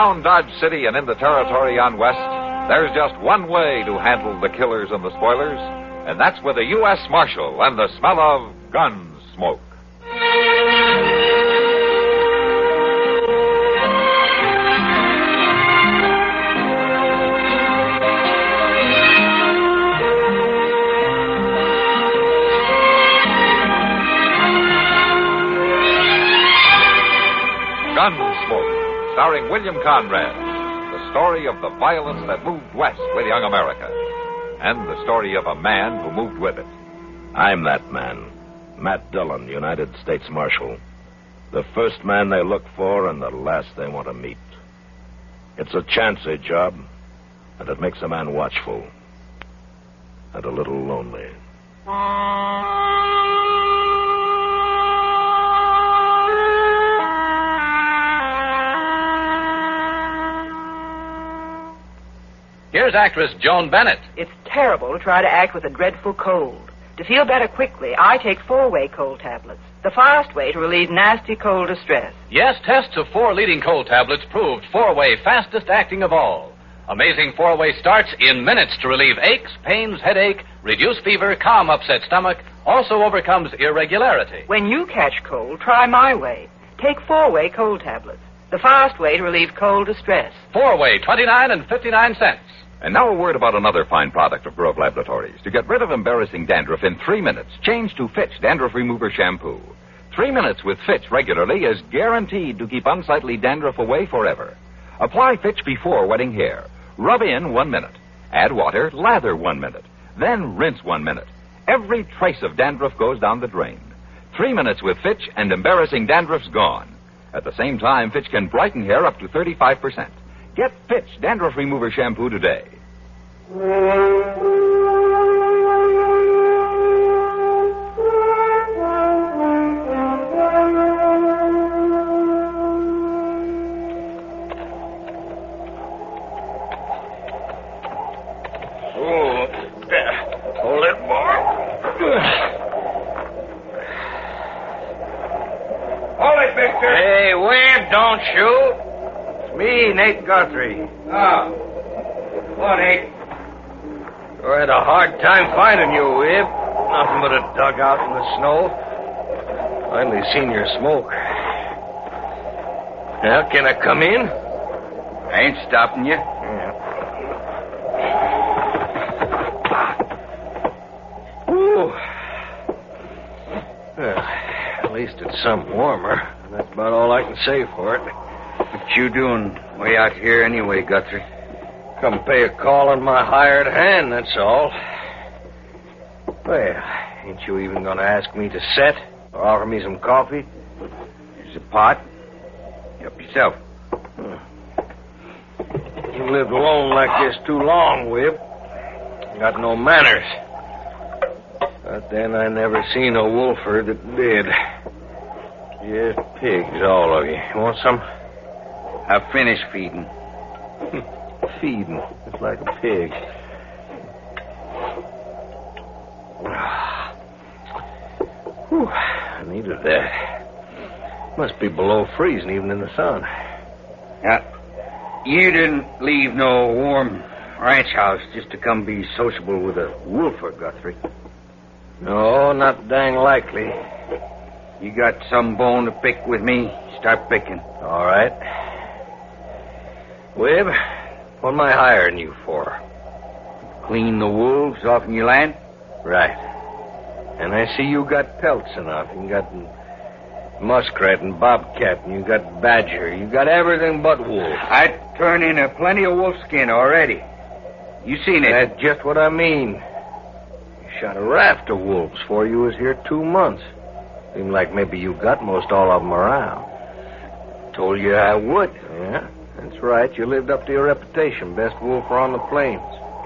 Around Dodge City and in the territory on West, there's just one way to handle the killers and the spoilers, and that's with a U.S. Marshal and the smell of gun smoke. Gunsmoke, starring William Conrad. The story of the violence that moved west with young America. And the story of a man who moved with it. I'm that man. Matt Dillon, United States Marshal. The first man they look for and the last they want to meet. It's a chancy job, and it makes a man watchful. And a little lonely. Here's actress Joan Bennett. It's terrible to try to act with a dreadful cold. To feel better quickly, I take 4-way cold tablets. The fast way to relieve nasty cold distress. Yes, tests of 4 leading cold tablets proved 4-way fastest acting of all. Amazing 4-way starts in minutes to relieve aches, pains, headache, reduce fever, calm upset stomach, also overcomes irregularity. When you catch cold, try my way. Take 4-way cold tablets. The fast way to relieve cold distress. 4-way, 29 and 59 cents. And now a word about another fine product of Grove Laboratories. To get rid of embarrassing dandruff in 3 minutes, change to Fitch Dandruff Remover Shampoo. 3 minutes with Fitch regularly is guaranteed to keep unsightly dandruff away forever. Apply Fitch before wetting hair. Rub in 1 minute. Add water, lather 1 minute. Then rinse 1 minute. Every trace of dandruff goes down the drain. 3 minutes with Fitch and embarrassing dandruff's gone. At the same time, Fitch can brighten hair up to 35%. Get Fitch Dandruff Remover Shampoo today. Hold it, boy. Hold it, Victor. Hey, Webb, don't shoot. It's me, Nate Guthrie. Oh. What, Nate? I had a hard time finding you, Webb. Nothing but a dugout in the snow. Finally seen your smoke. Now, can I come in? I ain't stopping you. Yeah. Ooh. Well, at least it's some warmer. That's about all I can say for it. What you doing way out here anyway, Guthrie? Come pay a call on my hired hand, that's all. Well, ain't you even going to ask me to set or offer me some coffee? Here's a pot. Help yourself. You lived alone like this too long, Whip. Got no manners. But then I never seen a wolfer that did. Just pigs, all of you. Want some? I've finished feeding. Feeding. It's like a pig. Whew, I needed that. Must be below freezing even in the sun. Yeah. You didn't leave no warm ranch house just to come be sociable with a wolfer, Guthrie. No, not dang likely. You got some bone to pick with me? Start picking. All right. Webb, what am I hiring you for? Clean the wolves off in your land? Right. And I see you got pelts enough. You got muskrat and bobcat, and you got badger. You got everything but wolf. I turned in a plenty of wolf skin already. You seen it? That's just what I mean. You shot a raft of wolves before you was here 2 months. Seemed like maybe you got most all of them around. Told you I would. Yeah, that's right. You lived up to your reputation. Best wolfer on the plains.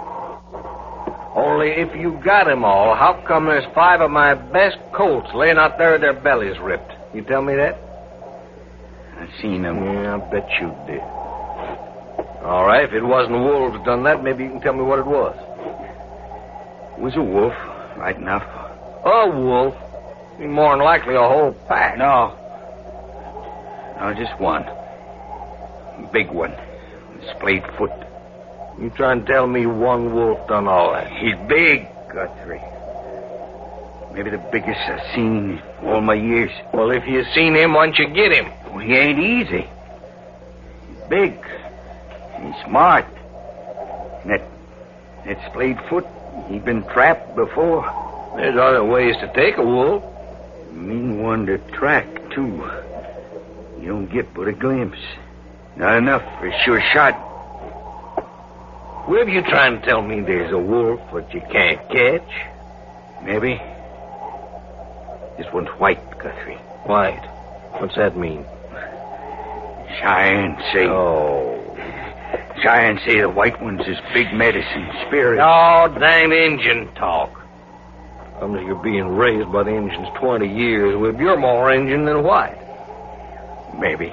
Only if you got them all, how come there's 5 of my best colts laying out there with their bellies ripped? You tell me that? I seen them. Yeah, I bet you did. All right, if it wasn't wolves that done that, maybe you can tell me what it was. It was a wolf, right enough. A wolf? More than likely a whole pack. No, just one. Big one. splayed foot. You trying to tell me one wolf done all that? He's big, Guthrie. Maybe the biggest I've seen in all my years. Well, if you seen him, why don't you get him? Well, he ain't easy. He's big. He's smart. And that splayed foot, he been trapped before. There's other ways to take a wolf. Mean one to track, too. You don't get but a glimpse. Not enough for a sure shot. Where you trying to tell me there's a wolf that you can't catch? Maybe. This one's white, Guthrie. White? What's that mean? Cheyenne say. Oh. Cheyenne say the white one's his big medicine spirit. Oh, dang Injun talk. Comes you're being raised by the Injuns 20 years. Well, you're more Injun than white. Maybe.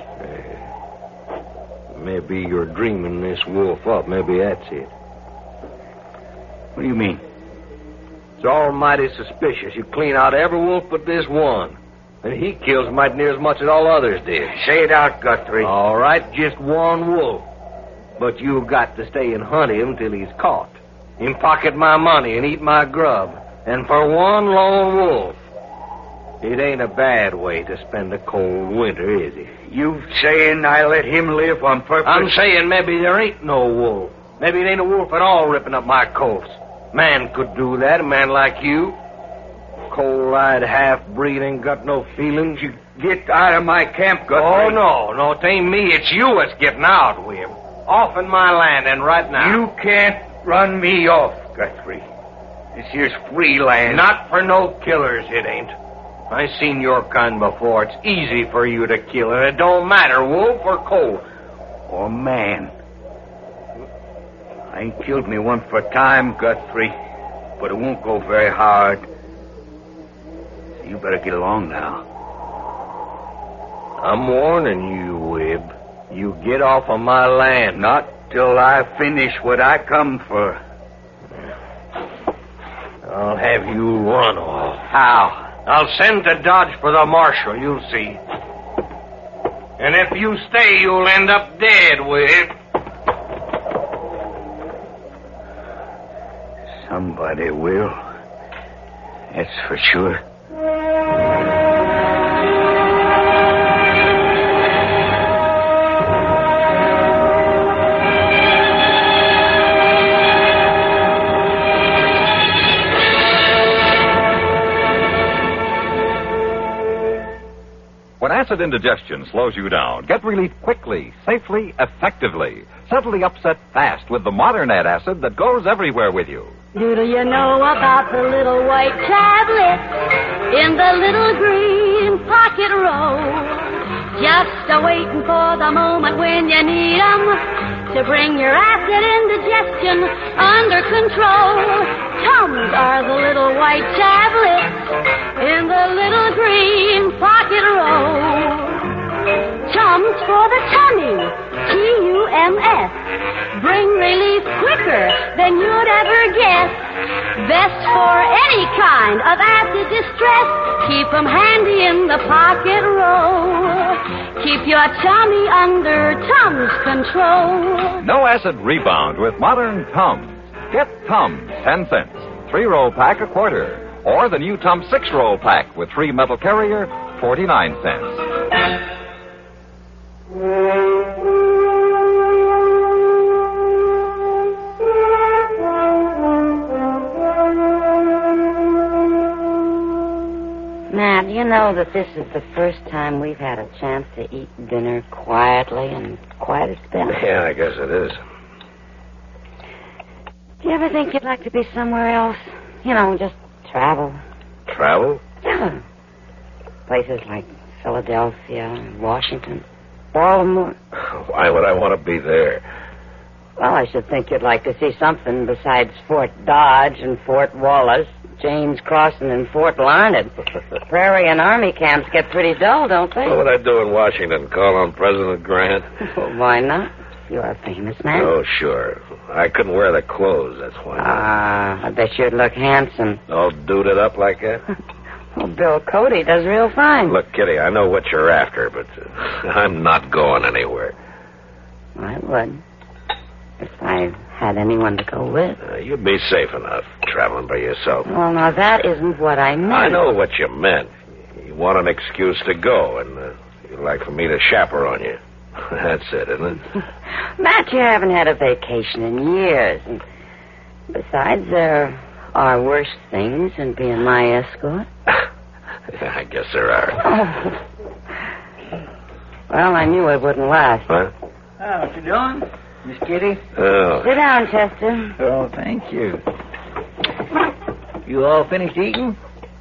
Maybe you're dreaming this wolf up. Maybe that's it. What do you mean? It's almighty suspicious. You clean out every wolf but this one. And he kills mighty near as much as all others did. Say it out, Guthrie. All right, just one wolf. But you've got to stay and hunt him till he's caught. Him pocket my money and eat my grub. And for one lone wolf, it ain't a bad way to spend a cold winter, is it? You saying I let him live on purpose? I'm saying maybe there ain't no wolf. Maybe it ain't a wolf at all ripping up my coats. Man could do that, a man like you. Cold-eyed half-breed ain't got no feelings. You get out of my camp, Guthrie. Oh, no, it ain't me. It's you that's getting out, Wim. Off in my land, and right now. You can't run me off, Guthrie. This here's free land. Not for no killers, it ain't. I seen your kind before. It's easy for you to kill, and it don't matter, wolf or cold. Or man. I ain't killed me one for time, Guthrie, but it won't go very hard. So you better get along now. I'm warning you, Wib. You get off of my land. Not till I finish what I come for. I'll have you run off. How? I'll send to Dodge for the marshal, you'll see. And if you stay, you'll end up dead, Wib. Somebody will. That's for sure. When acid indigestion slows you down, get relief quickly, safely, effectively. Subtly upset fast with the modern antacid that goes everywhere with you. Do you know about the little white tablet in the little green pocket roll? Just a-waiting for the moment when you need 'em to bring your acid indigestion under control. Tums are the little white tablets in the little green pocket roll. Tums for the tummy, T-U-M-S. Bring relief quicker than you'd ever guess. Best for any kind of acid distress. Keep 'em handy in the pocket roll. Keep your tummy under Tums control. No acid rebound with modern Tums. Get Tums, 10 cents. 3-roll pack, a quarter. Or the new Tums 6-roll pack with 3 metal carrier, 49 cents. Now, do you know that this is the first time we've had a chance to eat dinner quietly and quiet as been? Yeah, I guess it is. Do you ever think you'd like to be somewhere else? You know, just travel. Travel? Yeah. Places like Philadelphia, Washington, Baltimore. Why would I want to be there? Well, I should think you'd like to see something besides Fort Dodge and Fort Wallace, James Crossing and Fort Larned. Prairie and Army camps get pretty dull, don't they? What would I do in Washington? Call on President Grant? Well, why not? You're a famous man. Oh, sure. I couldn't wear the clothes, that's why. I bet you'd look handsome. All duded up like that? Well, Bill Cody does real fine. Look, Kitty, I know what you're after, but I'm not going anywhere. I would. had anyone to go with. You'd be safe enough traveling by yourself. Well, now, that isn't what I meant. I know what you meant. You want an excuse to go, and you'd like for me to chaperone you. That's it, isn't it? Matt, you haven't had a vacation in years. And besides, there are worse things than being my escort. I guess there are. Oh. Well, I knew it wouldn't last. Huh? What you doing, Miss Kitty? Oh. Sit down, Chester. Oh, thank you. You all finished eating?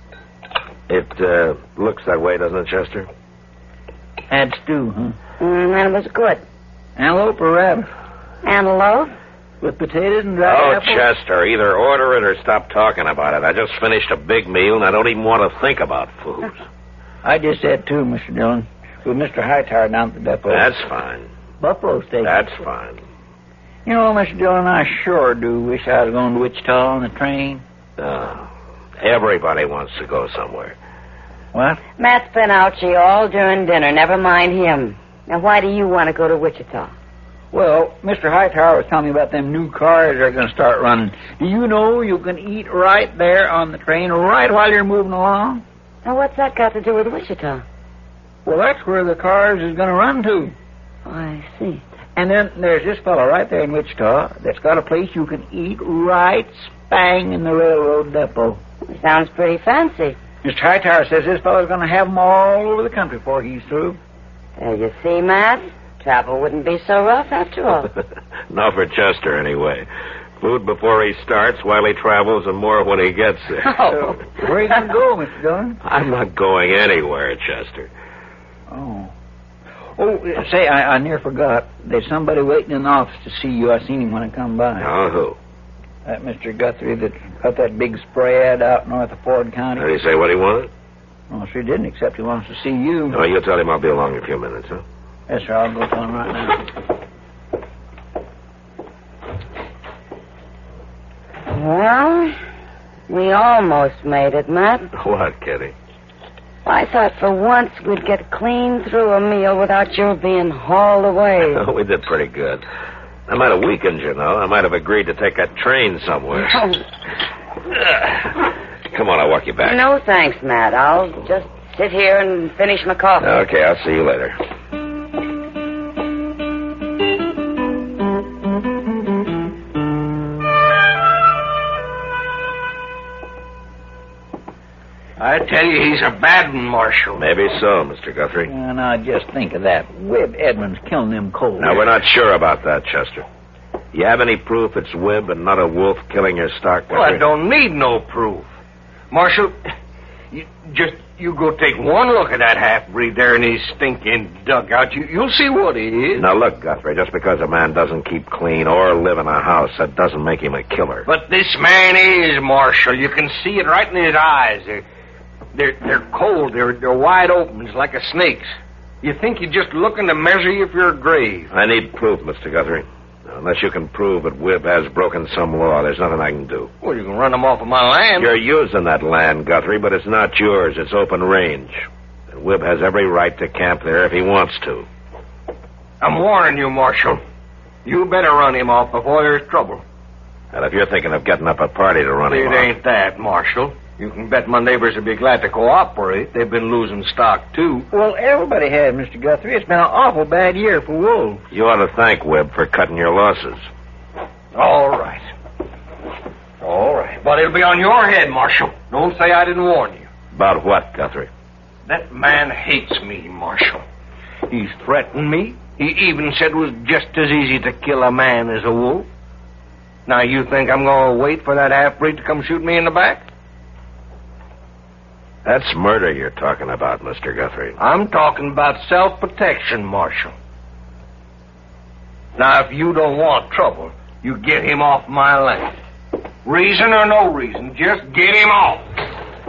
It looks that way, doesn't it, Chester? Had stew, huh? And it was good. Antelope or rabbit? Antelope? With potatoes and dried apples? Chester, either order it or stop talking about it. I just finished a big meal, and I don't even want to think about food. I just had two, Mr. Dillon. With Mr. Hightower down at the depot. That's fine. Buffalo steak. That's fine. You know, Mr. Dillon, I sure do wish I was going to Wichita on the train. Everybody wants to go somewhere. What? Matt's been out all during dinner. Never mind him. Now, why do you want to go to Wichita? Well, Mr. Hightower was telling me about them new cars they're going to start running. Do you know you can eat right there on the train, right while you're moving along? Now, what's that got to do with Wichita? Well, that's where the cars is going to run to. Oh, I see. And then there's this fellow right there in Wichita that's got a place you can eat right spang in the railroad depot. Sounds pretty fancy. Mr. Hightower says this fellow's going to have them all over the country before he's through. There you see, Matt. Travel wouldn't be so rough after all. Not for Chester, anyway. Food before he starts, while he travels, and more when he gets there. Oh. Where are you going to go, Mr. Dillon? I'm not going anywhere, Chester. Oh. Oh, say, I near forgot. There's somebody waiting in the office to see you. I seen him when I come by. Oh, who? That Mr. Guthrie that got that big spray ad out north of Ford County. Did he say what he wanted? Well, sure didn't, except he wants to see you. Oh, you tell him I'll be along in a few minutes, huh? Yes, sir. I'll go to him right now. Well, we almost made it, Matt. What, Kitty? I thought for once we'd get clean through a meal without your being hauled away. We did pretty good. I might have weakened, you know. I might have agreed to take that train somewhere. Come on, I'll walk you back. No, thanks, Matt. I'll just sit here and finish my coffee. Okay, I'll see you later. I tell you, he's a bad one, Marshal. Maybe so, Mr. Guthrie. And now just think of that. Webb Edmonds killing them cold. Now, we're not sure about that, Chester. You have any proof it's Webb and not a wolf killing your stock? Well, I don't need no proof. Marshal, you go take one look at that half-breed there in his stinking dugout. You'll see what he is. Now, look, Guthrie, just because a man doesn't keep clean or live in a house, that doesn't make him a killer. But this man is, Marshal. You can see it right in his eyes. They're cold. They're wide open. It's like a snake's. You think you're just looking to measure you for your grave. I need proof, Mr. Guthrie. Unless you can prove that Webb has broken some law, there's nothing I can do. Well, you can run him off of my land. You're using that land, Guthrie, but it's not yours. It's open range. And Webb has every right to camp there if he wants to. I'm warning you, Marshal. You better run him off before there's trouble. And if you're thinking of getting up a party to run him off... It ain't that, Marshal. You can bet my neighbors will be glad to cooperate. They've been losing stock, too. Well, everybody has, Mr. Guthrie. It's been an awful bad year for wolves. You ought to thank Webb for cutting your losses. All right. All right. But it'll be on your head, Marshal. Don't say I didn't warn you. About what, Guthrie? That man hates me, Marshal. He's threatened me. He even said it was just as easy to kill a man as a wolf. Now, you think I'm going to wait for that half-breed to come shoot me in the back? That's murder you're talking about, Mr. Guthrie. I'm talking about self-protection, Marshal. Now, if you don't want trouble, you get him off my land. Reason or no reason, just get him off.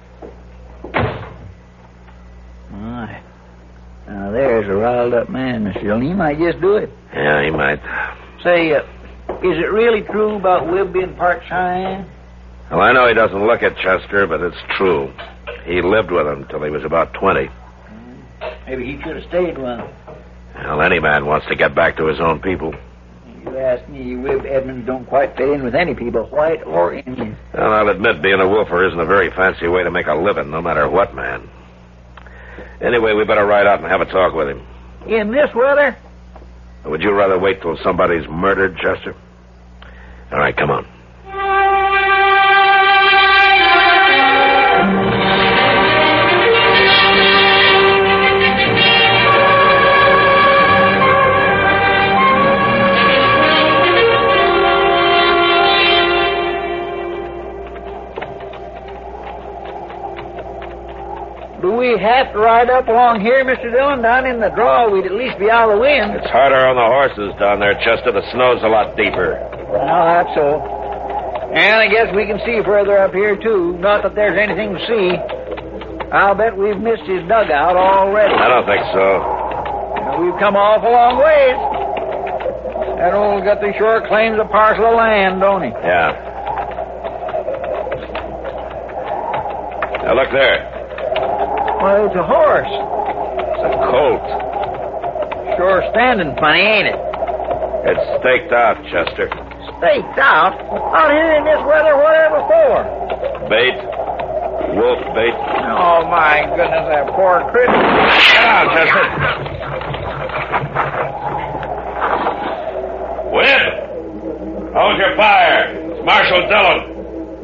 My. Now, there's a riled-up man, Mr. Dillon. He might just do it. Yeah, he might. Say, is it really true about Webb being part Cheyenne? Well, I know he doesn't look at Chester, but it's true. He lived with him till he was about 20. Maybe he should have stayed with him. Well, any man wants to get back to his own people. You ask me, Wib, Edmonds don't quite fit in with any people, white or Indian. Well, I'll admit being a wolfer isn't a very fancy way to make a living, no matter what, man. Anyway, we better ride out and have a talk with him. In this weather? Would you rather wait till somebody's murdered, Chester? All right, come on. Do we have to ride up along here, Mr. Dillon? Down in the draw, we'd at least be out of the wind. It's harder on the horses down there, Chester. The snow's a lot deeper. Well, that's so. And I guess we can see further up here, too. Not that there's anything to see. I'll bet we've missed his dugout already. I don't think so. We've come off a long ways. That old Guthrie sure claims a parcel of land, don't he? Yeah. Now, look there. Well, it's a horse. It's a colt. Sure standing funny, ain't it? It's staked out, Chester. Staked out? Out here in this weather, whatever for? Bait. Wolf bait. Oh, my goodness, that poor critter. Get out, Chester. Win! Hold your fire. It's Marshal Dillon.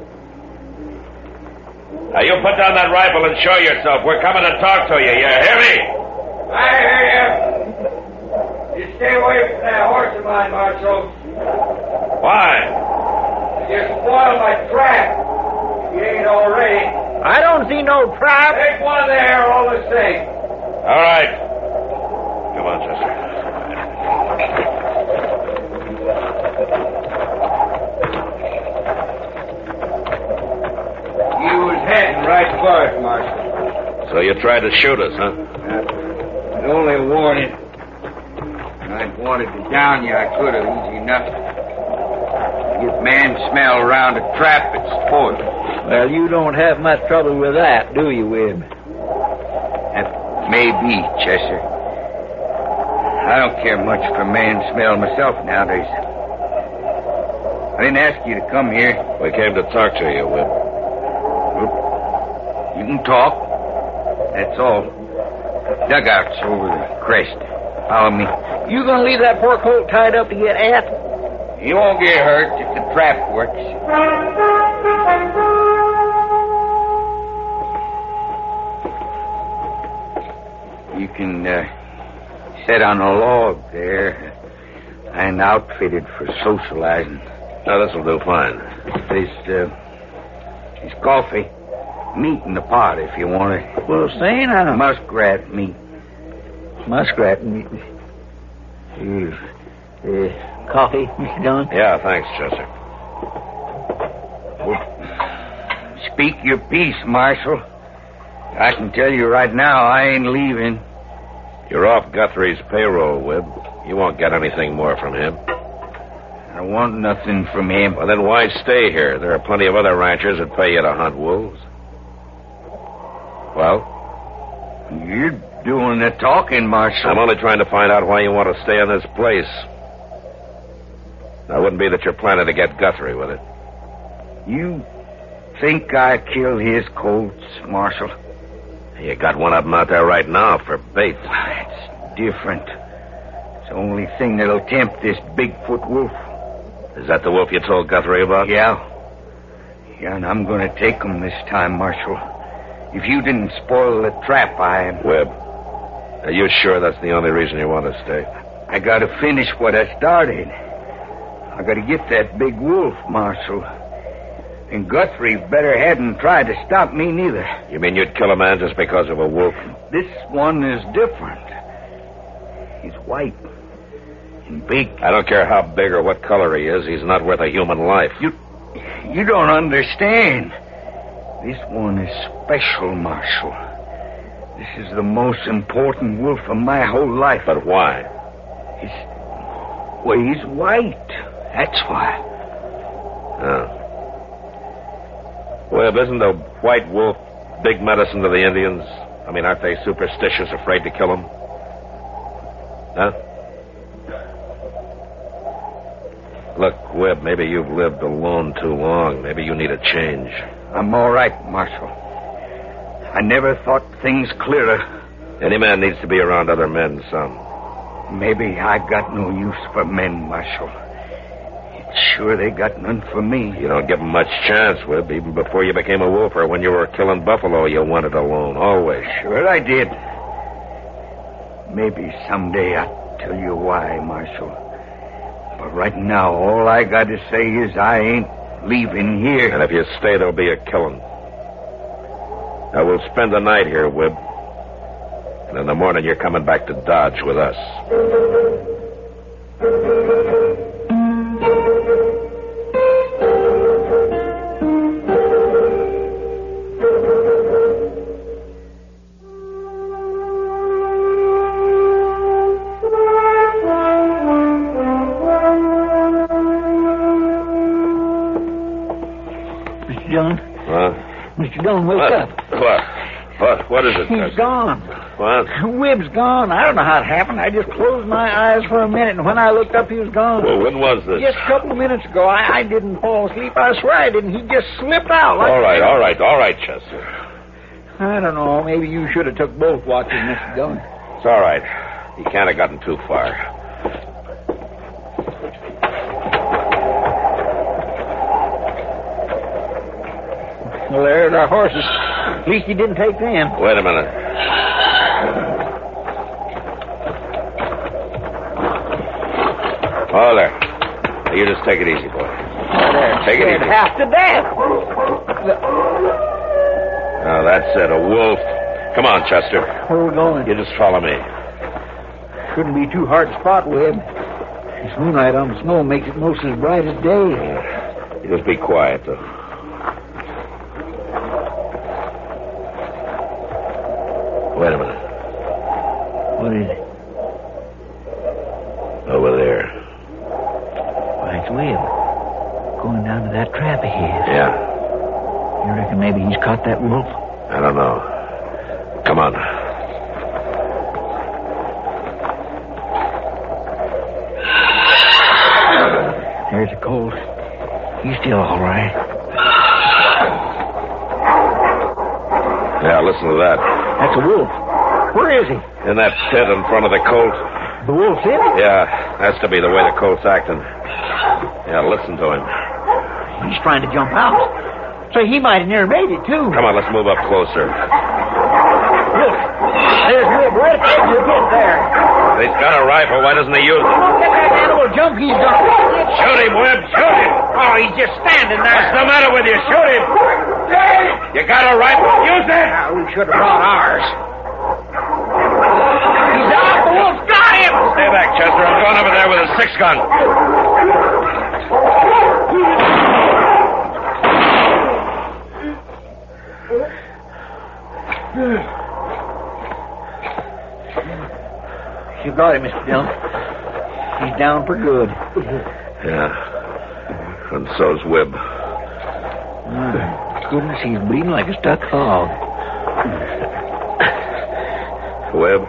Now, you put down that rifle and show yourself. We're coming to talk to you. You hear me? I hear you. You stay away from that horse of mine, Marshal. Why? You spoiled my trap. You ain't already. I don't see no trap. Take one there all the same. All right. Come on, Chester. You was heading right for it, Marshal. So you tried to shoot us, huh? I'd only warn you. I'd wanted to down you, I could have, easy enough. If man smell around a trap, it's sport. Well, you don't have much trouble with that, do you, Wib? That may be, Chester. I don't care much for man smell myself nowadays. I didn't ask you to come here. We came to talk to you, Whip. You can talk. That's all. Dugout's over the crest. Follow me. You gonna leave that poor colt tied up to get at? He won't get hurt if the trap works. You can sit on a log there. I'm outfitted for socializing. No, this will do fine. There's coffee. Meat in the pot if you want it. Well, say now. Muskrat meat. Muskrat meat. Coffee, Mr. Dillon? Yeah, thanks, Chester. Well, speak your piece, Marshal. I can tell you right now, I ain't leaving. You're off Guthrie's payroll, Wib. You won't get anything more from him. I want nothing from him. Well, then why stay here? There are plenty of other ranchers that pay you to hunt wolves. Well? You're doing the talking, Marshal. I'm only trying to find out why you want to stay in this place. Now, it wouldn't be that you're planning to get Guthrie with it. You think I killed his colts, Marshal? You got one of them out there right now for bait. It's different. It's the only thing that'll tempt this Bigfoot wolf. Is that the wolf you told Guthrie about? Yeah. Yeah, and I'm going to take him this time, Marshal. If you didn't spoil the trap, Webb, are you sure that's the only reason you want to stay? I got to finish what I started. I got to get that big wolf, Marshal. And Guthrie better hadn't tried to stop me neither. You mean you'd kill a man just because of a wolf? This one is different. He's white and big. I don't care how big or what color he is. He's not worth a human life. You don't understand. This one is special, Marshal. This is the most important wolf of my whole life. But why? He's white. That's why. Oh. Well, isn't the white wolf big medicine to the Indians? I mean, aren't they superstitious, afraid to kill him? Huh? Look, Webb, maybe you've lived alone too long. Maybe you need a change. I'm all right, Marshal. I never thought things clearer. Any man needs to be around other men, son. Maybe I got no use for men, Marshal. Sure they got none for me. You don't give them much chance, Webb. Even before you became a wolf or when you were killing buffalo, you wanted alone, always. Sure I did. Maybe someday I'll tell you why, Marshal. But right now, all I got to say is I ain't leaving here. And if you stay, there'll be a killing. Now, we'll spend the night here, Webb. And in the morning, you're coming back to Dodge with us. Mr. Dillon? Huh? Mr. Dillon, wake up. What is it? He's gone. What? Webb's gone. I don't know how it happened. I just closed my eyes for a minute, and when I looked up, he was gone. Well, when was this? Just a couple of minutes ago. I didn't fall asleep. I swear I didn't. He just slipped out. All right, Chester. I don't know. Maybe you should have took both watches, Mr. Dillon. It's all right. He can't have gotten too far. Well, there's our horses. At least he didn't take them. Wait a minute. Oh, there. Now, you just take it easy, boy. Take it easy. Half to death. Now, that's it. A wolf. Come on, Chester. Where are we going? You just follow me. Shouldn't be too hard to spot, Webb. This moonlight on the snow makes it most as bright as day. You just be quiet, though. Wait a minute. What is it? Over there. Why, it's Webb. Going down to that trap of his. Yeah. You reckon maybe he's caught that wolf? I don't know. Come on. There's a colt. He's still all right. Yeah, listen to that. That's a wolf. Where is he? In that pit in front of the colt. The wolf's in it? Yeah, has to be the way the colt's acting. Yeah, listen to him. He's trying to jump out. So he might have near made it, too. Come on, let's move up closer. Look, there's Webb right at the edge of the pit there. He's got a rifle. Why doesn't he use it? Look at that animal jump he's done. Shoot him, Webb. Shoot him. Oh, he's just standing there. What's the matter with you? Shoot him. You got a rifle? Use it. We should have brought ours. He's out. The wolf's got him. Stay back, Chester. I'm going over there with a 6-gun. You got him, Mr. Dillon. He's down for good. Yeah. And so's Webb. My goodness, he's bleeding like a stuck hog. Webb?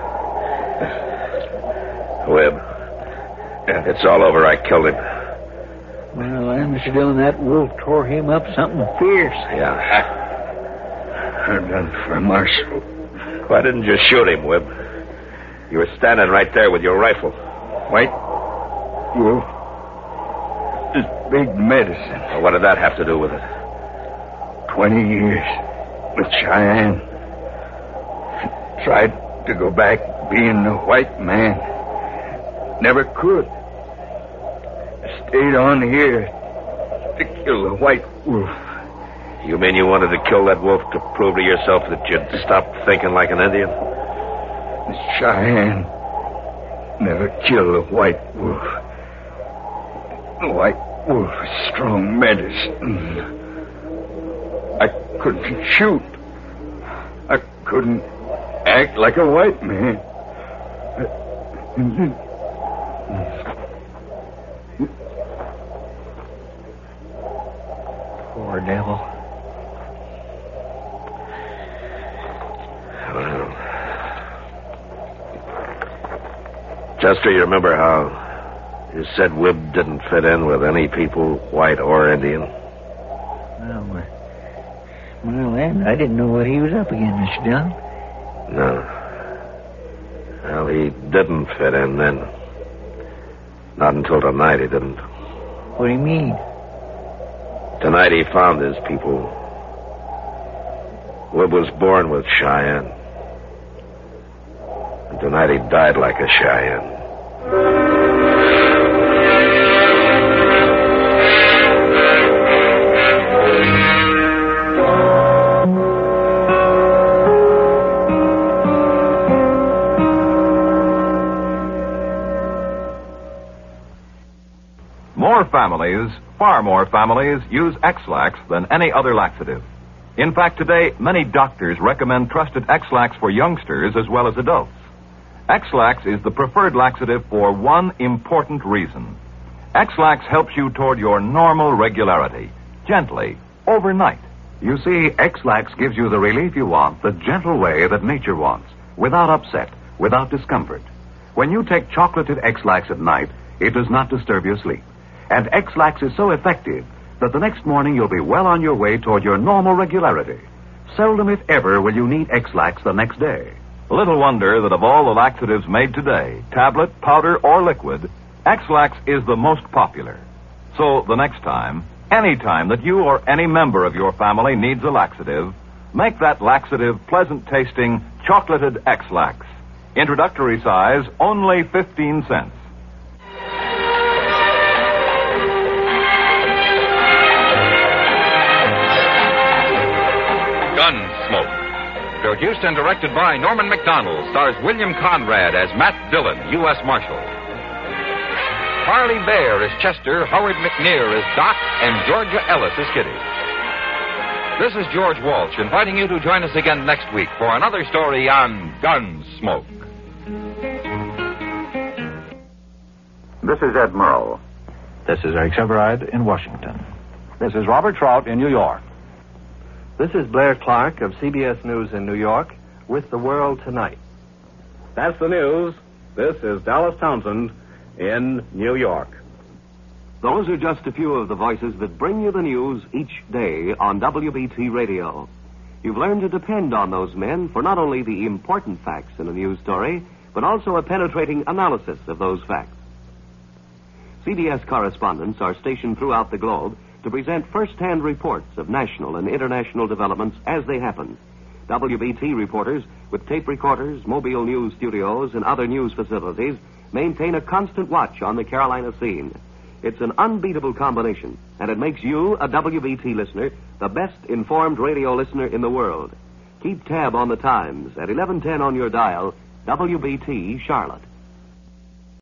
It's all over. I killed him. Well, Mr. Dillon, that wolf tore him up something fierce. Yeah. I'm done for Marshal. Why didn't you shoot him, Webb? You were standing right there with your rifle. White wolf is big medicine. Well, what did that have to do with it? 20 years with Cheyenne. Tried to go back being a white man. Never could. Stayed on here to kill the white wolf. You mean you wanted to kill that wolf to prove to yourself that you'd stop thinking like an Indian? Cheyenne never killed a white wolf. The white wolf is strong medicine. I couldn't shoot. I couldn't act like a white man. Poor devil. Chester, you remember how You said Wibb didn't fit in with any people, white or Indian. Well, then, I didn't know what he was up against, Mr. Dillon. No. Well, he didn't fit in then. Not until tonight he didn't. What do you mean? Tonight he found his people. Wibb was born with Cheyenne. And tonight he died like a Cheyenne. Far more families, use X-Lax than any other laxative. In fact, today, many doctors recommend trusted X-Lax for youngsters as well as adults. X-Lax is the preferred laxative for one important reason. X-Lax helps you toward your normal regularity, gently, overnight. You see, X-Lax gives you the relief you want the gentle way that nature wants, without upset, without discomfort. When you take chocolated X-Lax at night, it does not disturb your sleep. And X-Lax is so effective that the next morning you'll be well on your way toward your normal regularity. Seldom, if ever, will you need X-Lax the next day. Little wonder that of all the laxatives made today, tablet, powder, or liquid, X-Lax is the most popular. So the next time, any time that you or any member of your family needs a laxative, make that laxative pleasant-tasting chocolated X-Lax. Introductory size, only 15 cents. Gunsmoke. Produced and directed by Norman McDonald, stars William Conrad as Matt Dillon, U.S. Marshal. Harley Bear as Chester, Howard McNear as Doc, and Georgia Ellis as Kitty. This is George Walsh inviting you to join us again next week for another story on Gunsmoke. This is Ed Murrow. This is Eric Severide in Washington. This is Robert Trout in New York. This is Blair Clark of CBS News in New York with The World Tonight. That's the news. This is Dallas Townsend in New York. Those are just a few of the voices that bring you the news each day on WBT Radio. You've learned to depend on those men for not only the important facts in a news story, but also a penetrating analysis of those facts. CBS correspondents are stationed throughout the globe to present first-hand reports of national and international developments as they happen. WBT reporters with tape recorders, mobile news studios, and other news facilities maintain a constant watch on the Carolina scene. It's an unbeatable combination, and it makes you, a WBT listener, the best informed radio listener in the world. Keep tab on the times at 1110 on your dial, WBT Charlotte.